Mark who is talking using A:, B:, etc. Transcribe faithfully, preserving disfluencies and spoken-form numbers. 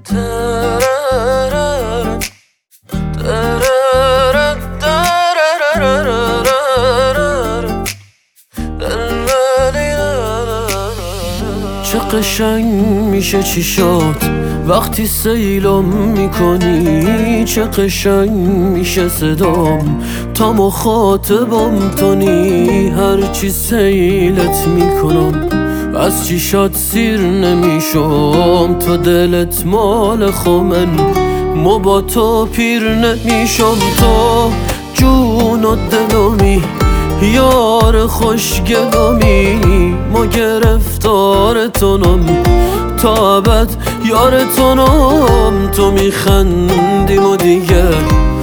A: چه قشنگ میشه چیشات وقتی سیلم میکنی، چه قشنگ میشه صدام تا مخاطبم تونی. هرچی سیلت میکنم از چیشات سیر نمیشم، تو دلت مال خمن ما با تو پیر نمیشم. تو جون و دلمی یار خوشگلمی، ما گرفتار تونم تا ابد یار تونم. تو میخندیم و دیگه